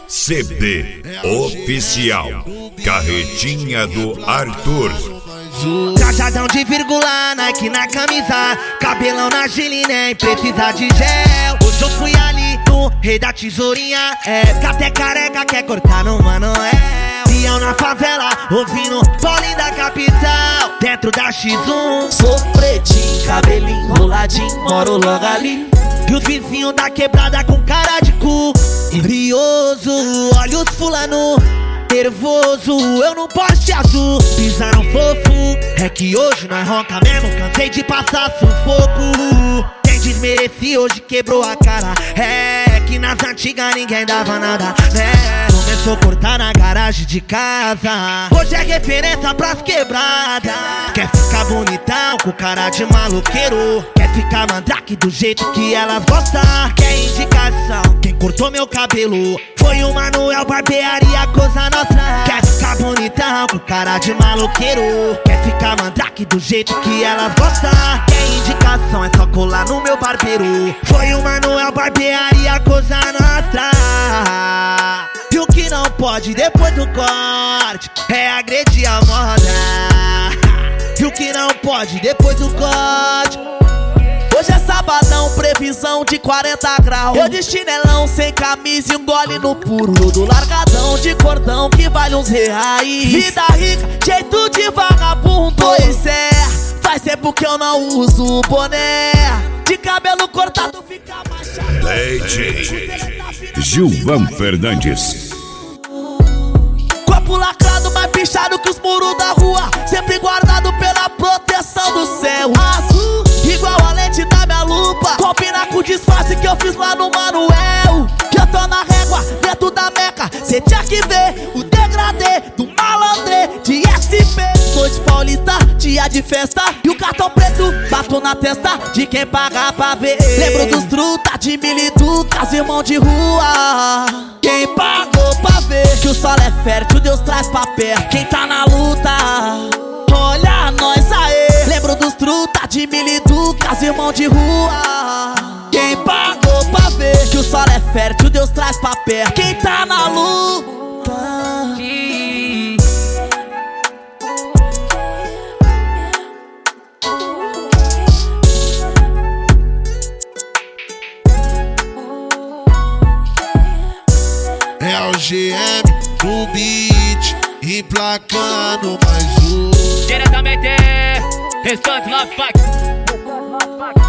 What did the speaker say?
CB Oficial, Carretinha do Arthur. Trajadão de vírgula, Nike na camisa, cabelão na Gili, nem precisa de gel. Hoje eu fui ali no Rei da Tesourinha, até careca quer cortar no Manoel. Pião na favela, ouvindo Paulinho da capital, dentro da X1. Sou pretinho, cabelinho enroladinho, moro logo ali. E os vizinhos da quebrada com cara de cu brioso, olha os fulano nervoso, eu no Porsche azul, pisaram fofo. É que hoje nós ronca mesmo, cansei de passar sufoco. Quem desmerecia hoje quebrou a cara. É que nas antigas ninguém dava nada, né? Começou a cortar na garagem de casa, hoje é referência pras quebradas. Quer ficar bonitão com cara de maloqueiro, quer ficar mandrake do jeito que elas gostam. Quer indicação, quem cortou meu cabelo foi o Manuel Barbearia Cosa Nostra. Quer ficar bonitão com cara de maloqueiro, quer ficar mandrake do jeito que elas gostam. Quer indicação, é só colar no meu barbeiro, foi o Manuel Barbearia Cosa Nostra. E o que não pode depois do corte é agredir a moda. E o que não pode depois do corte. Hoje é sabadão, previsão de 40 graus. Eu de chinelão, sem camisa e um gole no puro. Tudo largadão de cordão que vale uns reais. Vida rica, jeito de vagabundo. Pois é, faz tempo que eu não uso boné. De cabelo cortado fica machado. DJ Gilvan Fernandes. Corpo lacrado, mais pichado que os muros da rua, sempre guardado pela proteção do céu azul, igual a lente da minha lupa. Combina com o disfarce que eu fiz lá no Manuel. Que eu tô na régua, dentro da meca. Cê tinha que ver o degradê do malandrê de SP. Noite paulista, dia de festa, e o cartão preto bato na testa de quem paga pra ver. Lembro dos truta de militucas, irmão de rua. Quem pagou pra ver que o solo é fértil, Deus traz pra perto quem tá na luta. Olha nós aí. Lembro dos truta de militucas, irmão de rua. Quem pagou pra ver que o solo é fértil, Deus traz pra perto quem tá na luta. É o GM no beat, emplacando mais um. Diretamente, Restante Love Fight.